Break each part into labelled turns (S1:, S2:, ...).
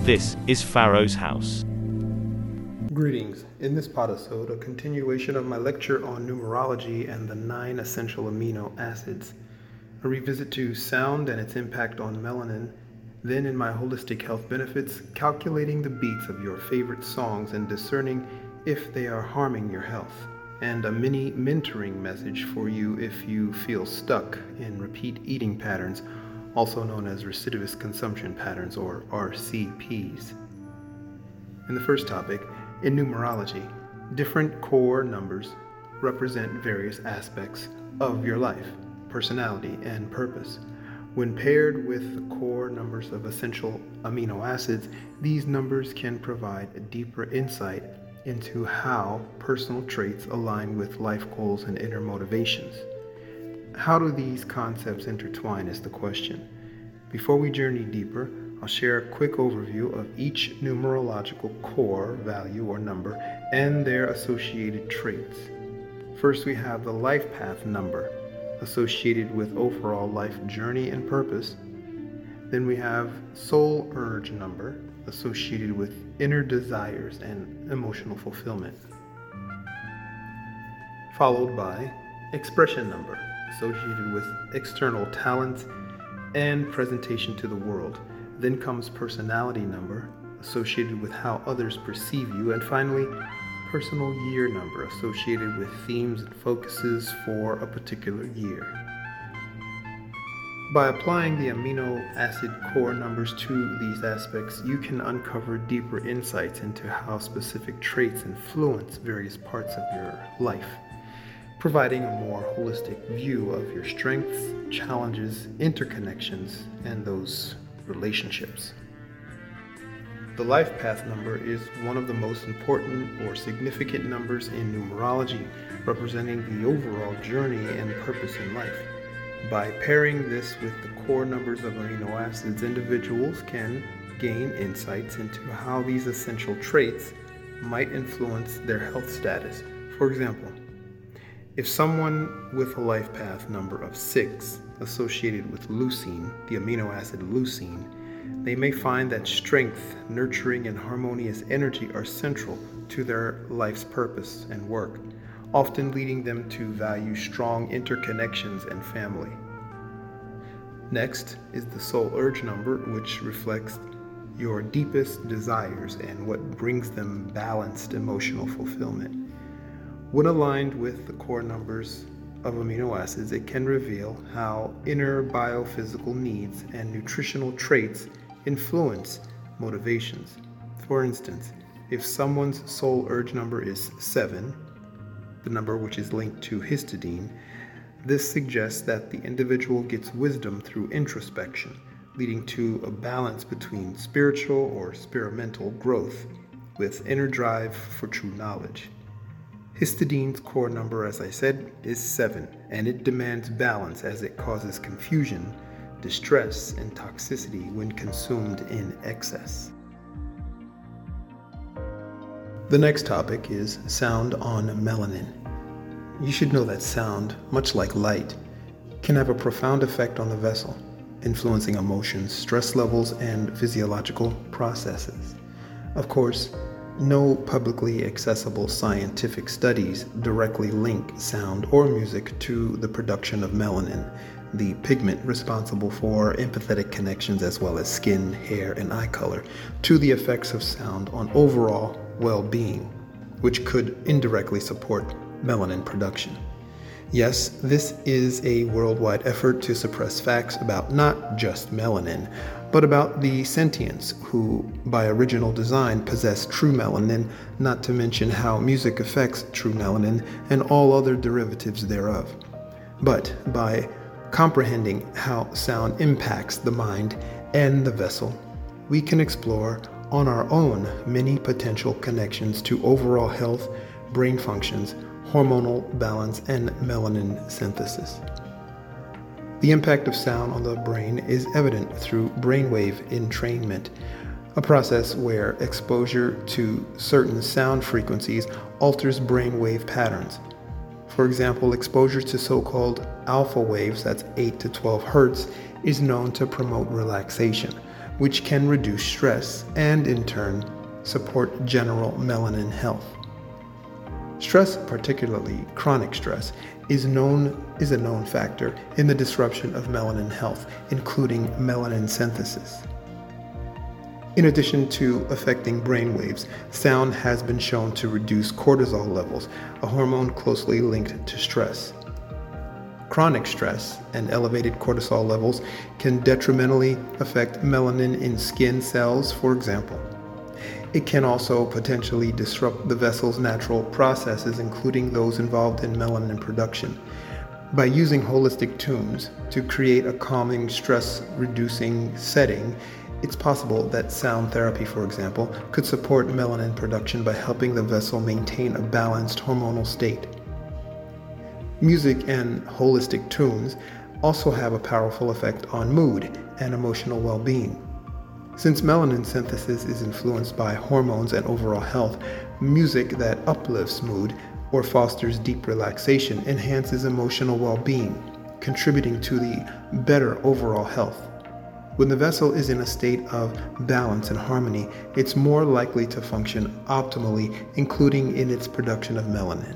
S1: This is Pharaoh's House.
S2: Greetings. In this podisode, a continuation of my lecture on numerology and the 9 essential amino acids, a revisit to sound and its impact on melanin, then in my holistic health benefits, calculating the beats of your favorite songs and discerning if they are harming your health, and a mini mentoring message for you if you feel stuck in repeat eating patterns, also known as recidivist consumption patterns or RCPs. In the first topic, in numerology, different core numbers represent various aspects of your life, personality, and purpose. When paired with the core numbers of essential amino acids, these numbers can provide a deeper insight into how personal traits align with life goals and inner motivations. How do these concepts intertwine is the question. Before we journey deeper, I'll share a quick overview of each numerological core value or number and their associated traits. First, we have the life path number associated with overall life journey and purpose. Then we have soul urge number associated with inner desires and emotional fulfillment. Followed by expression number associated with external talent and presentation to the world. Then comes personality number associated with how others perceive you. And finally, personal year number associated with themes and focuses for a particular year. By applying the amino acid core numbers to these aspects, you can uncover deeper insights into how specific traits influence various parts of your life, providing a more holistic view of your strengths, challenges, interconnections, and those relationships. The life path number is one of the most important or significant numbers in numerology, representing the overall journey and purpose in life. By pairing this with the core numbers of amino acids, individuals can gain insights into how these essential traits might influence their health status. For example, if someone with a life path number of 6 associated with leucine, the amino acid leucine, they may find that strength, nurturing, and harmonious energy are central to their life's purpose and work, often leading them to value strong interconnections and family. Next is the soul urge number, which reflects your deepest desires and what brings them balanced emotional fulfillment. When aligned with the core numbers of amino acids, it can reveal how inner biophysical needs and nutritional traits influence motivations. For instance, if someone's soul urge number is 7, the number which is linked to histidine, this suggests that the individual gets wisdom through introspection, leading to a balance between spiritual or experimental growth with inner drive for true knowledge. Histidine's core number, as I said, is 7, and it demands balance as it causes confusion, distress, and toxicity when consumed in excess. The next topic is sound on melanin. You should know that sound, much like light, can have a profound effect on the vessel, influencing emotions, stress levels, and physiological processes. Of course, no publicly accessible scientific studies directly link sound or music to the production of melanin, the pigment responsible for empathetic connections as well as skin, hair, and eye color, to the effects of sound on overall well-being, which could indirectly support melanin production. Yes, this is a worldwide effort to suppress facts about not just melanin, but about the sentients who, by original design, possess true melanin, not to mention how music affects true melanin and all other derivatives thereof. But by comprehending how sound impacts the mind and the vessel, we can explore on our own many potential connections to overall health, brain functions, hormonal balance, and melanin synthesis. The impact of sound on the brain is evident through brainwave entrainment, a process where exposure to certain sound frequencies alters brainwave patterns. For example, exposure to so-called alpha waves, that's 8 to 12 hertz, is known to promote relaxation, which can reduce stress and, in turn, support general melanin health. Stress, particularly chronic stress, is a known factor in the disruption of melanin health, including melanin synthesis. In addition to affecting brain waves, sound has been shown to reduce cortisol levels, a hormone closely linked to stress. Chronic stress and elevated cortisol levels can detrimentally affect melanin in skin cells, for example. It can also potentially disrupt the vessel's natural processes, including those involved in melanin production. By using holistic tunes to create a calming, stress-reducing setting, it's possible that sound therapy, for example, could support melanin production by helping the vessel maintain a balanced hormonal state. Music and holistic tunes also have a powerful effect on mood and emotional well-being. Since melanin synthesis is influenced by hormones and overall health, music that uplifts mood or fosters deep relaxation enhances emotional well-being, contributing to the better overall health. When the vessel is in a state of balance and harmony, it's more likely to function optimally, including in its production of melanin.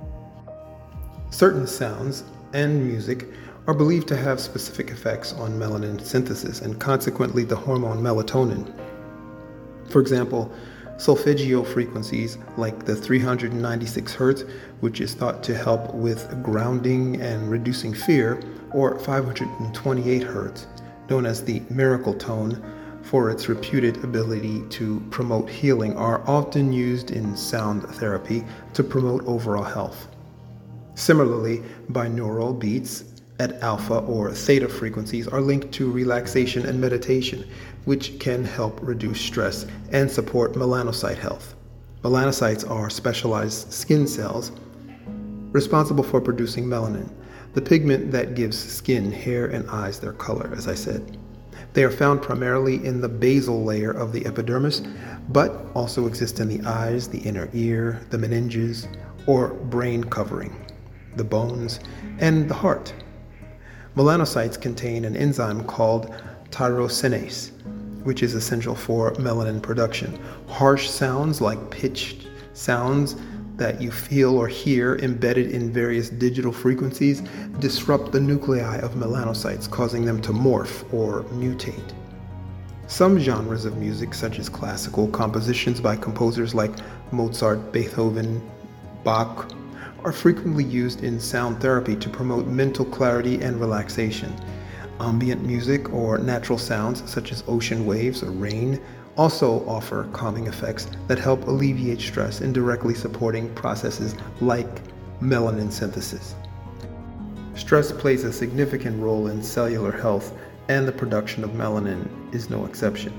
S2: Certain sounds and music are believed to have specific effects on melanin synthesis and consequently the hormone melatonin. For example, solfeggio frequencies like the 396 Hz, which is thought to help with grounding and reducing fear, or 528 Hz, known as the miracle tone, for its reputed ability to promote healing, are often used in sound therapy to promote overall health. Similarly, binaural beats at alpha or theta frequencies are linked to relaxation and meditation, which can help reduce stress and support melanocyte health. Melanocytes are specialized skin cells responsible for producing melanin, the pigment that gives skin, hair, and eyes their color, as I said. They are found primarily in the basal layer of the epidermis, but also exist in the eyes, the inner ear, the meninges, or brain covering, the bones, and the heart. Melanocytes contain an enzyme called tyrosinase, which is essential for melanin production. Harsh sounds like pitched sounds that you feel or hear embedded in various digital frequencies disrupt the nuclei of melanocytes, causing them to morph or mutate. Some genres of music, such as classical compositions by composers like Mozart, Beethoven, Bach, are frequently used in sound therapy to promote mental clarity and relaxation. Ambient music or natural sounds, such as ocean waves or rain, also offer calming effects that help alleviate stress, indirectly supporting processes like melanin synthesis. Stress plays a significant role in cellular health, and the production of melanin is no exception.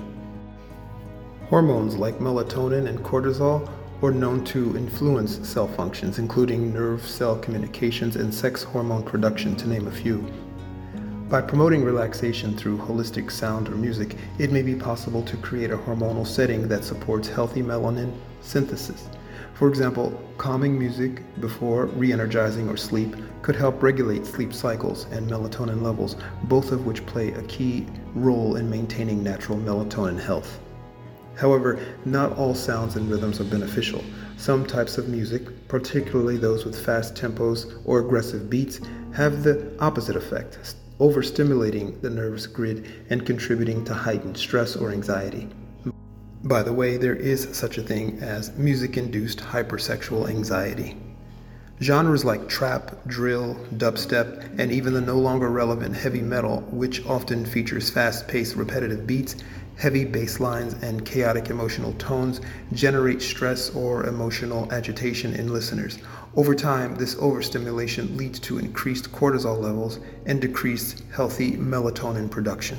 S2: Hormones like melatonin and cortisol are known to influence cell functions, including nerve cell communications and sex hormone production, to name a few. By promoting relaxation through holistic sound or music, it may be possible to create a hormonal setting that supports healthy melanin synthesis. For example, calming music before re-energizing or sleep could help regulate sleep cycles and melatonin levels, both of which play a key role in maintaining natural melatonin health. However, not all sounds and rhythms are beneficial. Some types of music, particularly those with fast tempos or aggressive beats, have the opposite effect, overstimulating the nervous grid and contributing to heightened stress or anxiety. By the way, there is such a thing as music-induced hypersexual anxiety. Genres like trap, drill, dubstep, and even the no longer relevant heavy metal, which often features fast-paced repetitive beats, heavy bass lines, and chaotic emotional tones, generate stress or emotional agitation in listeners. Over time, this overstimulation leads to increased cortisol levels and decreased healthy melatonin production.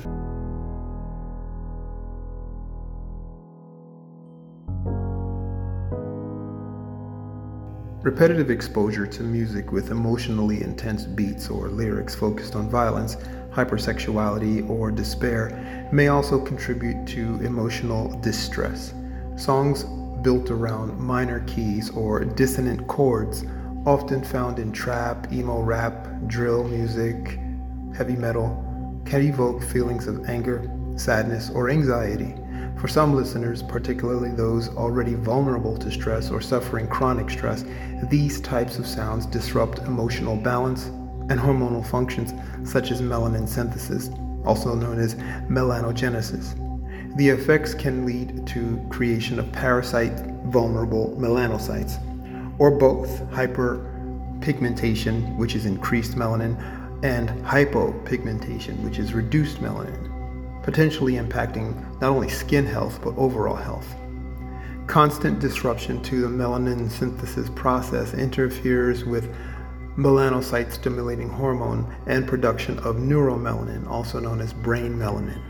S2: Repetitive exposure to music with emotionally intense beats or lyrics focused on violence, hypersexuality, or despair may also contribute to emotional distress. Songs built around minor keys or dissonant chords, often found in trap, emo rap, drill music, heavy metal, can evoke feelings of anger, sadness, or anxiety. For some listeners, particularly those already vulnerable to stress or suffering chronic stress, these types of sounds disrupt emotional balance and hormonal functions such as melanin synthesis, also known as melanogenesis. The effects can lead to creation of parasite-vulnerable melanocytes, or both hyperpigmentation, which is increased melanin, and hypopigmentation, which is reduced melanin, potentially impacting not only skin health but overall health. Constant disruption to the melanin synthesis process interferes with melanocyte-stimulating hormone and production of neuromelanin, also known as brain melanin.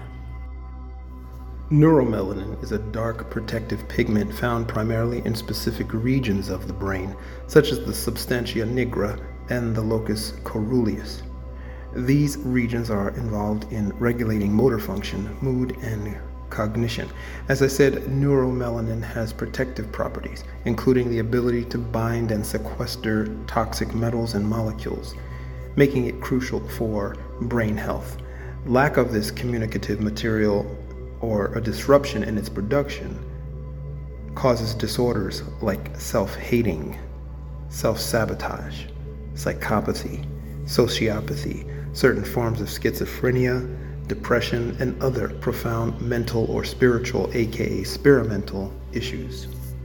S2: Neuromelanin is a dark protective pigment found primarily in specific regions of the brain, such as the substantia nigra and the locus coeruleus. These regions are involved in regulating motor function, mood, and cognition. As I said, neuromelanin has protective properties, including the ability to bind and sequester toxic metals and molecules, making it crucial for brain health. Lack of this communicative material or a disruption in its production causes disorders like self-hating, self-sabotage, psychopathy, sociopathy, certain forms of schizophrenia, depression, and other profound mental or spiritual, aka spirimental, issues.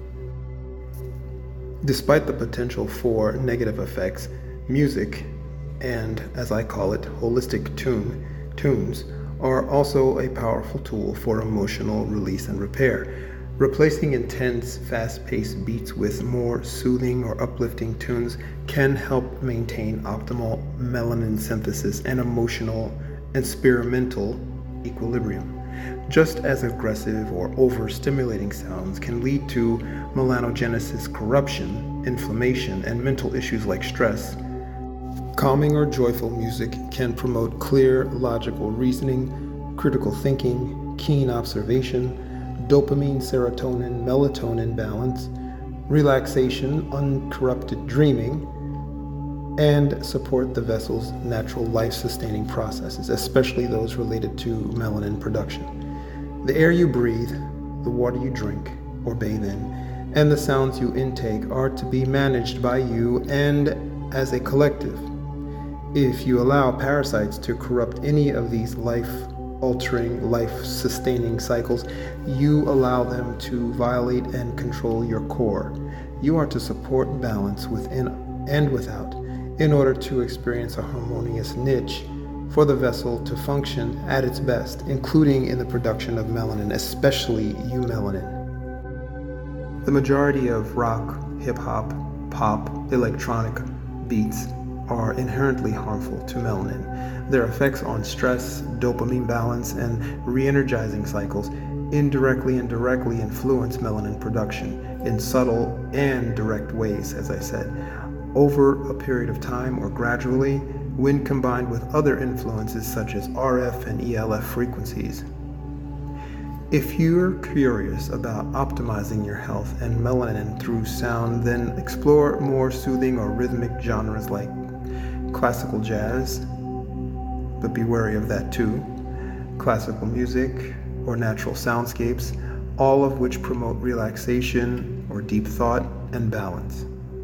S2: Despite the potential for negative effects, music, and as I call it, holistic tunes, are also a powerful tool for emotional release and repair. Replacing intense, fast-paced beats with more soothing or uplifting tunes can help maintain optimal melanin synthesis and emotional and spirimental equilibrium. Just as aggressive or overstimulating sounds can lead to melanogenesis corruption, inflammation, and mental issues like stress, calming or joyful music can promote clear, logical reasoning, critical thinking, keen observation, dopamine, serotonin, melatonin balance, relaxation, uncorrupted dreaming, and support the vessel's natural life-sustaining processes, especially those related to melanin production. The air you breathe, the water you drink or bathe in, and the sounds you intake are to be managed by you and as a collective. If you allow parasites to corrupt any of these life-altering, life-sustaining cycles, you allow them to violate and control your core. You are to support balance within and without in order to experience a harmonious niche for the vessel to function at its best, including in the production of melanin, especially eumelanin. The majority of rock, hip-hop, pop, electronic beats are inherently harmful to melanin. Their effects on stress, dopamine balance, and re-energizing cycles indirectly and directly influence melanin production in subtle and direct ways, as I said, over a period of time or gradually when combined with other influences such as RF and ELF frequencies. If you're curious about optimizing your health and melanin through sound, then explore more soothing or rhythmic genres like classical jazz, but be wary of that too, classical music, or natural soundscapes, all of which promote relaxation or deep thought and balance.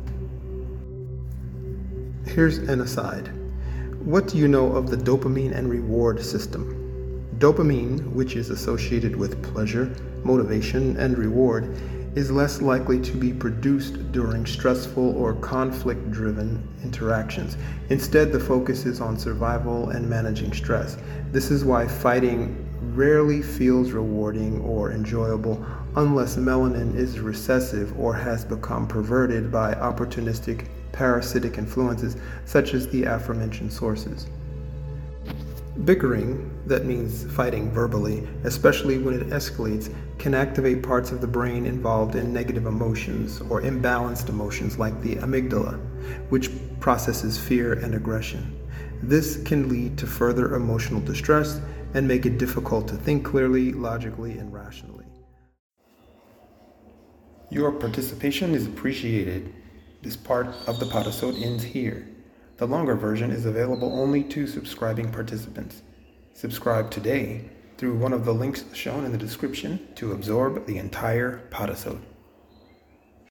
S2: Here's an aside. What do you know of the dopamine and reward system? Dopamine, which is associated with pleasure, motivation, and reward, is less likely to be produced during stressful or conflict-driven interactions. Instead, the focus is on survival and managing stress. This is why fighting rarely feels rewarding or enjoyable unless melanin is recessive or has become perverted by opportunistic parasitic influences such as the aforementioned sources. Bickering, that means fighting verbally, especially when it escalates, can activate parts of the brain involved in negative emotions or imbalanced emotions like the amygdala, which processes fear and aggression. This can lead to further emotional distress and make it difficult to think clearly, logically, and rationally. Your participation is appreciated. This part of the podisode ends here. The longer version is available only to subscribing participants. Subscribe today through one of the links shown in the description to absorb the entire podisode.